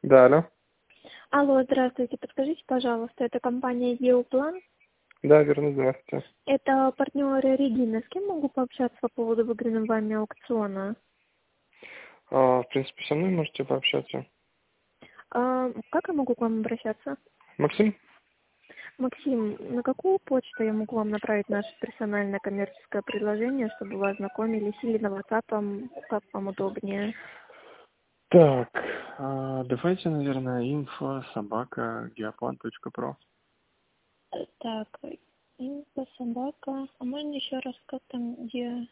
Да, алло. Алло, здравствуйте. Подскажите, пожалуйста, это компания Еоплан? Да, верно, здравствуйте. Это партнеры Регина. С кем могу пообщаться по поводу выигранного вами аукциона? В принципе, со мной можете пообщаться. Как я могу к вам обращаться? Максим? Максим, на какую почту я могу вам направить наше персональное коммерческое предложение, чтобы вы ознакомились, или на WhatsApp, как вам удобнее? Так, давайте, наверное, info@geoplan.pro. Так, собака. А можно еще раз, как там, где?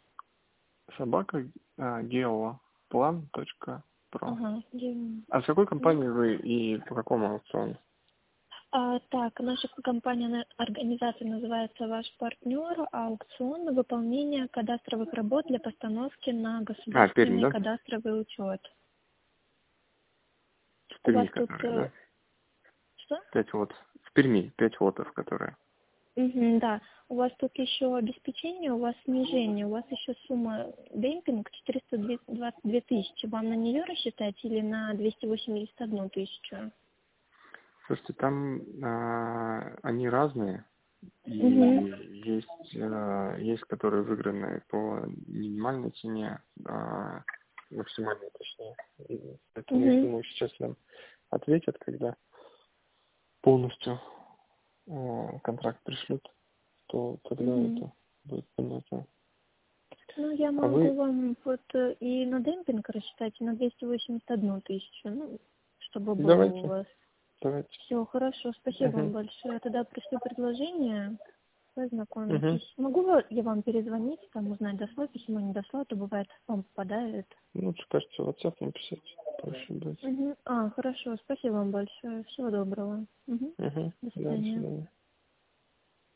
geoplan.pro. Ага, где? А с какой компании вы и по какому аукциону? Так, наша компания, организация называется «Ваш партнер», а аукцион на выполнение кадастровых работ для постановки на Пермь, государственный да? кадастровый учет. В У Перми, вас тут... которая, да? Что? 5 лотов. В Перми 5 лотов, которые. Да. У вас тут еще обеспечение, у вас снижение, у вас еще сумма демпинг 422 тысячи. Вам на нее рассчитать или на 281 тысячу? Слушайте, там они разные. И Угу. есть, которые выиграны по минимальной цене, максимальной точнее. И поэтому я Угу. думаю, сейчас нам ответят, когда полностью контракт пришлют, то тогда Угу. это будет понятно. Ну, я А могу вы вам и на демпинг рассчитать, и на 281 тысячу, чтобы было у давайте. вас. Давайте. Все, хорошо, спасибо вам Угу. большое. Тогда пришлю предложение, Угу. познакомитесь. Могу я вам перезвонить, там узнать, дошло письмо, не дошло, а то бывает в спам попадает. Лучше, кажется, в WhatsApp написать. Проще будет. Хорошо, спасибо вам большое. Всего доброго. Угу. До Да, до свидания. свидания.